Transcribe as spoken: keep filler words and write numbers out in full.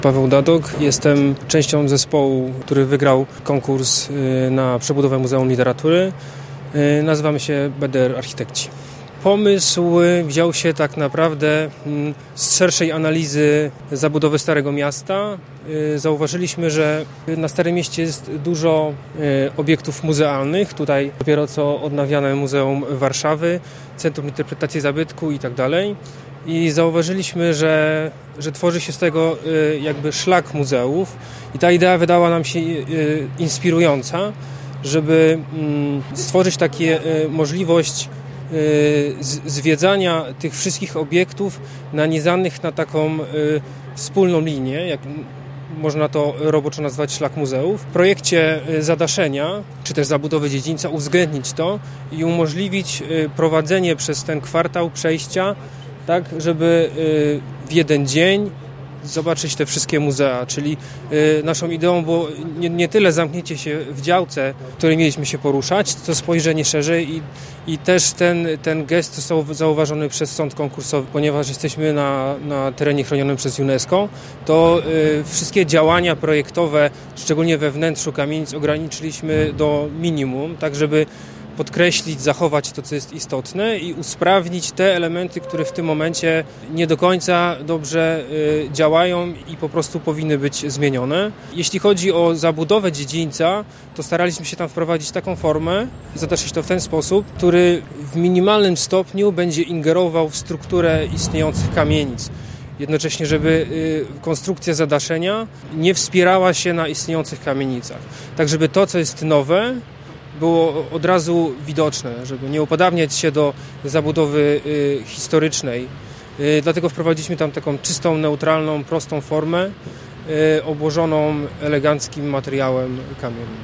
Paweł Dadok, jestem częścią zespołu, który wygrał konkurs na przebudowę Muzeum Literatury. Nazywamy się B D R Architekci. Pomysł wziął się tak naprawdę z szerszej analizy zabudowy Starego Miasta. Zauważyliśmy, że na Starym Mieście jest dużo obiektów muzealnych. Tutaj dopiero co odnawiane Muzeum Warszawy, Centrum Interpretacji Zabytku i tak dalej. I zauważyliśmy, że, że tworzy się z tego jakby szlak muzeów i ta idea wydała nam się inspirująca, żeby stworzyć takie możliwość zwiedzania tych wszystkich obiektów nanizanych na taką wspólną linię, jak można to roboczo nazwać szlak muzeów. W projekcie zadaszenia, czy też zabudowy dziedzińca uwzględnić to i umożliwić prowadzenie przez ten kwartał przejścia tak, żeby w jeden dzień zobaczyć te wszystkie muzea, czyli naszą ideą było nie, nie tyle zamknięcie się w działce, w której mieliśmy się poruszać, to spojrzenie szerzej i, i też ten, ten gest został zauważony przez sąd konkursowy, ponieważ jesteśmy na, na terenie chronionym przez UNESCO, to y, wszystkie działania projektowe, szczególnie we wnętrzu kamienic, ograniczyliśmy do minimum, tak żeby podkreślić, zachować to, co jest istotne i usprawnić te elementy, które w tym momencie nie do końca dobrze y, działają i po prostu powinny być zmienione. Jeśli chodzi o zabudowę dziedzińca, to staraliśmy się tam wprowadzić taką formę, zadaszyć to w ten sposób, który w minimalnym stopniu będzie ingerował w strukturę istniejących kamienic. Jednocześnie, żeby y, konstrukcja zadaszenia nie wspierała się na istniejących kamienicach. Tak, żeby to, co jest nowe, było od razu widoczne, żeby nie upodabniać się do zabudowy y, historycznej. Y, dlatego wprowadziliśmy tam taką czystą, neutralną, prostą formę y, obłożoną eleganckim materiałem kamiennym.